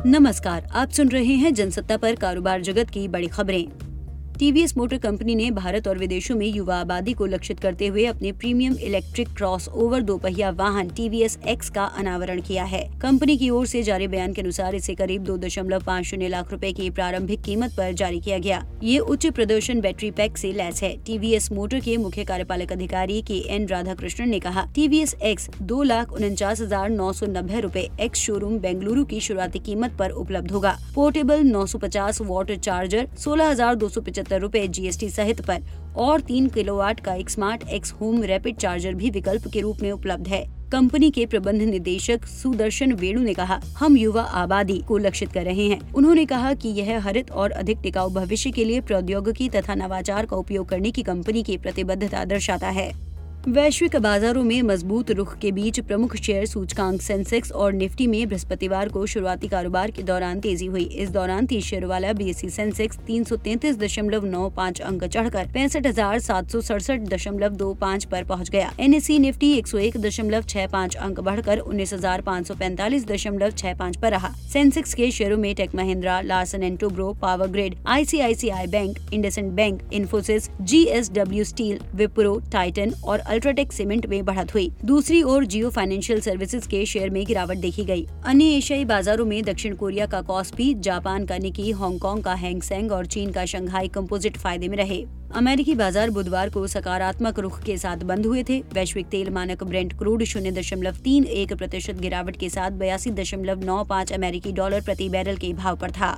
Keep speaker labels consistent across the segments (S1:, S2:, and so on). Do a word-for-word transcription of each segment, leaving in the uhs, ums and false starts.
S1: नमस्कार, आप सुन रहे हैं जनसत्ता पर कारोबार जगत की बड़ी खबरें। टीवीएस मोटर कंपनी ने भारत और विदेशों में युवा आबादी को लक्षित करते हुए अपने प्रीमियम इलेक्ट्रिक क्रॉस ओवर दोपहिया वाहन टीवीएस एक्स का अनावरण किया है। कंपनी की ओर से जारी बयान के अनुसार इसे करीब दो दशमलव पाँच शून्य लाख रुपए की प्रारंभिक कीमत पर जारी किया गया। ये उच्च प्रदर्शन बैटरी पैक से लैस है। टीवीएस मोटर के मुख्य कार्यपालक अधिकारी के एन राधाकृष्णन ने कहा, टीवीएस एक्स दो लाख उनचास हजार नौ सौ नब्बे रूपए एक्स शोरूम बेंगलुरु की शुरुआती कीमत पर उपलब्ध होगा। पोर्टेबल नौ सौ पचास वॉट चार्जर सोलह हजार दो सौ पचहत्तर रूपए जीएसटी सहित पर और तीन किलोवाट का एक smart X home rapid charger भी विकल्प के रूप में उपलब्ध है। कंपनी के प्रबंध निदेशक सुदर्शन वेणु ने कहा, हम युवा आबादी को लक्षित कर रहे हैं। उन्होंने कहा कि यह हरित और अधिक टिकाऊ भविष्य के लिए प्रौद्योगिकी तथा नवाचार का उपयोग करने की कंपनी की प्रतिबद्धता दर्शाता है। वैश्विक बाजारों में मजबूत रुख के बीच प्रमुख शेयर सूचकांक सेंसेक्स और निफ्टी में बृहस्पतिवार को शुरुआती कारोबार के दौरान तेजी हुई। इस दौरान तीस शेयर वाला बीएसई सेंसेक्स तीन सौ तैंतीस दशमलव नौ पाँच अंक चढ़कर पैंसठ हजार सात सौ सड़सठ दशमलव दो पाँच पर पहुंच गया। एनएसई निफ्टी एक सौ एक दशमलव छह पाँच अंक बढ़कर उन्नीस हजार पाँच सौ पैंतालीस दशमलव छह पाँच पर रहा। सेंसेक्स के शेयरों में Tech Mahindra, Larsen and Toubro, Power Grid, ICICI Bank, IndusInd Bank, Infosys, JSW Steel, Wipro, Titan और अल्ट्राटेक सीमेंट में बढ़त हुई। दूसरी ओर जियो फाइनेंशियल सर्विसेज के शेयर में गिरावट देखी गई। अन्य एशियाई बाजारों में दक्षिण कोरिया का कॉस्पी, जापान का निकी, हांगकांग का हैंग सेंग और चीन का शंघाई कंपोजिट फायदे में रहे। अमेरिकी बाजार बुधवार को सकारात्मक रुख के साथ बंद हुए थे। वैश्विक तेल मानक ब्रेंट क्रूड शून्य दशमलव तीन एक प्रतिशत गिरावट के साथ बयासी दशमलव नौ पाँच अमेरिकी डॉलर प्रति बैरल के भाव पर था।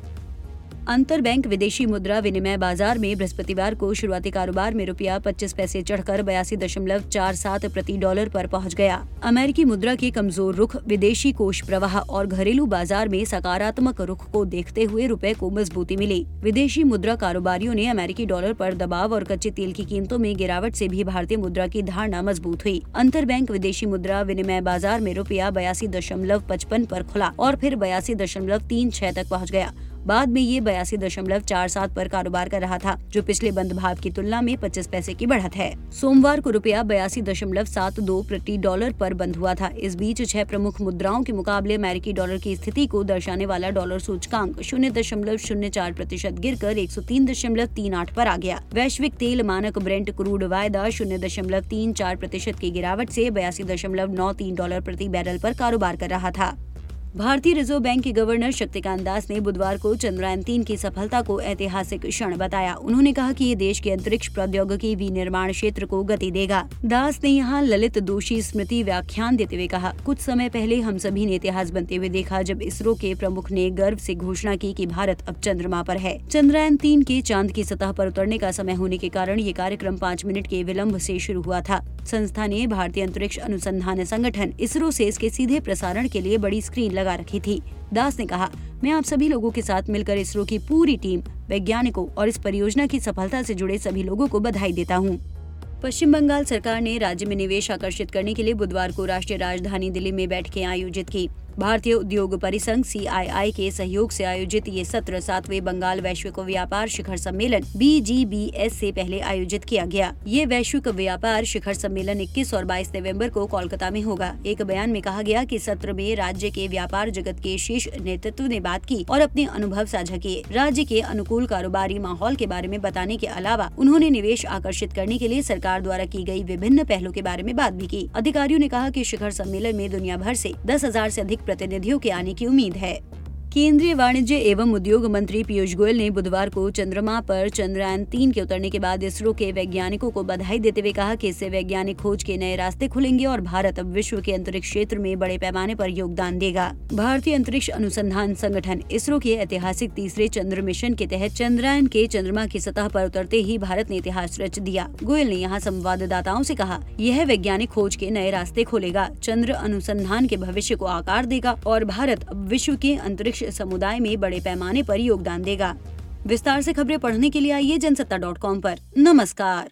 S1: अंतर बैंक विदेशी मुद्रा विनिमय बाजार में बृहस्पतिवार को शुरुआती कारोबार में रुपया पच्चीस पैसे चढ़कर बयासी दशमलव चार सात प्रति डॉलर पर पहुंच गया। अमेरिकी मुद्रा के कमजोर रुख, विदेशी कोष प्रवाह और घरेलू बाजार में सकारात्मक रुख को देखते हुए रुपए को मजबूती मिली। विदेशी मुद्रा कारोबारियों ने अमेरिकी डॉलर पर दबाव और कच्चे तेल की कीमतों में गिरावट से भी भारतीय मुद्रा की धारणा मजबूत हुई। अंतर बैंक विदेशी मुद्रा विनिमय बाजार में रुपया बयासी दशमलव पचपन पर खुला और फिर बयासी दशमलव तीन छह तक पहुँच गया। बाद में ये बयासी दशमलव चार सात पर कारोबार कर रहा था, जो पिछले बंद भाव की तुलना में पच्चीस पैसे की बढ़त है। सोमवार को रुपया बयासी दशमलव सात दो प्रति डॉलर पर बंद हुआ था। इस बीच छह प्रमुख मुद्राओं के मुकाबले अमेरिकी डॉलर की स्थिति को दर्शाने वाला डॉलर सूचकांक शून्य दशमलव शून्य चार प्रतिशत गिर कर एक सौ तीन दशमलव तीन आठ पर आ गया। वैश्विक तेल मानक ब्रेंट क्रूड वायदा शून्य दशमलव तीन चार प्रतिशत की गिरावट से बयासी दशमलव नौ तीन डॉलर प्रति बैरल पर कारोबार कर रहा था। भारतीय रिजर्व बैंक के गवर्नर शक्तिकांत दास ने बुधवार को चंद्रयान तीन की सफलता को ऐतिहासिक क्षण बताया। उन्होंने कहा कि ये देश के अंतरिक्ष प्रौद्योगिकी विनिर्माण क्षेत्र को गति देगा। दास ने यहाँ ललित दोषी स्मृति व्याख्यान देते हुए कहा, कुछ समय पहले हम सभी ने इतिहास बनते हुए देखा जब इसरो के प्रमुख ने गर्व से घोषणा की कि भारत अब चंद्रमा पर है। चंद्रयान तीन के चांद की सतह पर उतरने का समय होने के कारण ये कार्यक्रम पाँच मिनट के विलम्ब से शुरू हुआ था। संस्था ने भारतीय अंतरिक्ष अनुसंधान संगठन इसरो से इसके सीधे प्रसारण के लिए बड़ी स्क्रीन लगा रखी थी। दास ने कहा, मैं आप सभी लोगों के साथ मिलकर इसरो की पूरी टीम, वैज्ञानिकों और इस परियोजना की सफलता से जुड़े सभी लोगों को बधाई देता हूँ। पश्चिम बंगाल सरकार ने राज्य में निवेश आकर्षित करने के लिए बुधवार को राष्ट्रीय राजधानी दिल्ली में बैठकें आयोजित की। भारतीय उद्योग परिसंघ सी आई आई के सहयोग से आयोजित ये सत्र सातवें बंगाल वैश्विक व्यापार शिखर सम्मेलन बी जी बी एस से पहले आयोजित किया गया। ये वैश्विक व्यापार शिखर सम्मेलन इक्कीस और बाईस नवंबर को कोलकाता में होगा। एक बयान में कहा गया कि सत्र में राज्य के व्यापार जगत के शीर्ष नेतृत्व ने बात की और अपने अनुभव साझा किए। राज्य के अनुकूल कारोबारी माहौल के बारे में बताने के अलावा उन्होंने निवेश आकर्षित करने के लिए सरकार द्वारा की गई विभिन्न पहलों के बारे में बात भी की। अधिकारियों ने कहा कि शिखर सम्मेलन में दुनिया भर से दस हजार से अधिक प्रतिनिधियों के आने की उम्मीद है। केंद्रीय वाणिज्य एवं उद्योग मंत्री पीयूष गोयल ने बुधवार को चंद्रमा पर चंद्रयान तीन के उतरने के बाद इसरो के वैज्ञानिकों को बधाई देते हुए कहा कि इससे वैज्ञानिक खोज के नए रास्ते खुलेंगे और भारत अब विश्व के अंतरिक्ष क्षेत्र में बड़े पैमाने पर योगदान देगा। भारतीय अंतरिक्ष अनुसंधान संगठन इसरो के ऐतिहासिक तीसरे चंद्र मिशन के तहत चंद्रयान के चंद्रमा की सतह पर उतरते ही भारत ने इतिहास रच दिया। गोयल ने यहाँ संवाददाताओं से कहा, यह वैज्ञानिक खोज के नए रास्ते खोलेगा, चंद्र अनुसंधान के भविष्य को आकार देगा और भारत अब विश्व के अंतरिक्ष समुदाय में बड़े पैमाने पर योगदान देगा। विस्तार से खबरें पढ़ने के लिए आइए जनसत्ता डॉट कॉम पर। नमस्कार।